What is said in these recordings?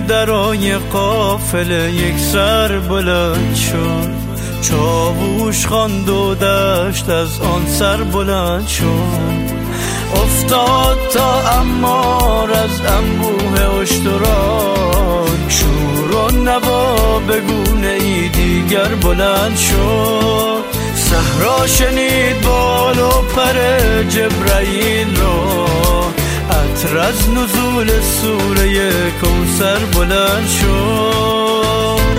درای قافله یک سر بلند شد، چاووش خواند و دشت از آن سر بلند شد. افتاد تا عمار از انبوه اشتران، شور و نوا به گونه ای دیگر بلند شد. صحرا شنید بال و پر جبرائیل را، عطر از نزول سوره کوثر بلند شد.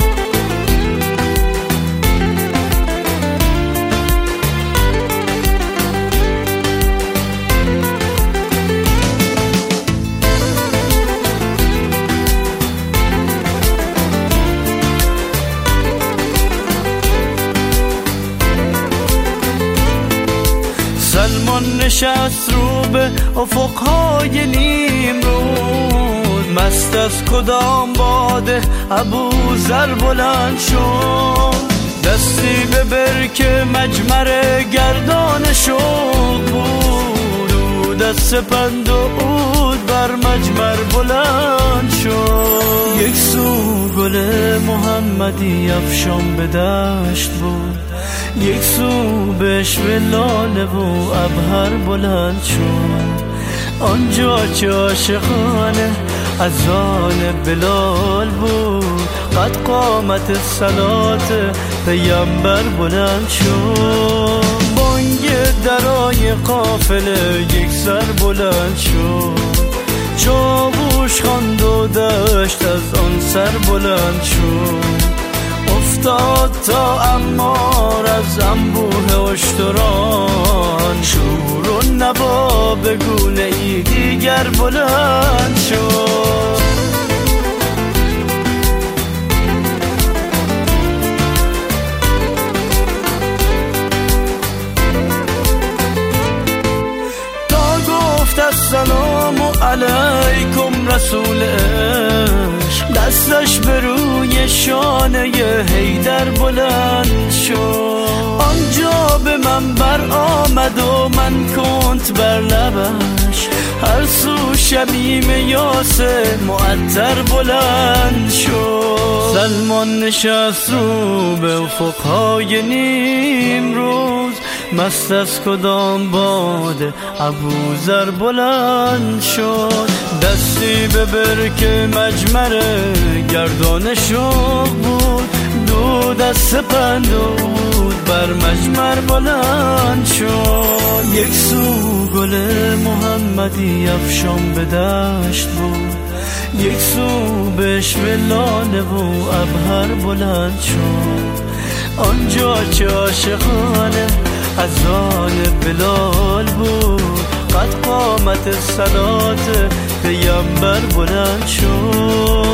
سلمان نشست رو به افقهای نیمروز، مست از کدام باده ابوذر بلند شد. دستی به برک مجمر گردان شوق بود، دود از سپند و عود بر مجمر بلند شد. یک سو گل محمدی افشان به دشت بود، یک سو بشو لاله و عبهر بلند شد. آنجا چه عاشقانه اذان بلال بود، قد قامت صلات پیامبر بلند شد. بانگ درای قافله یک سر بلند شد، چاووش خواند و دشت از آن سر بلند شد. افتاد تا عمار از انبوه اشتران، شور و نوا به گونه ای دیگر بلند شد. تا گفت السلام علیکم رسول عشق، دستش به روی شانه حیدر بلند شد. آنجا به من بر آمد و من کنت بر لبش، هر سو شمیم یاسر معطر بلند شد. سلمان نشست رو به افقهای نیمروز، مست از کدام باده ابوذر بلند شد. دستی به برک مجمر گردان شوق بود، دود از سپند و عود بر مجمر بلند شد. یک سو گل محمدی افشان به دشت بود، یک سو بشو لاله و عبهر بلند شد. آنجا چه عاشقانه اذان بلال بود، قد قامت صلات پیامبر بلند شد.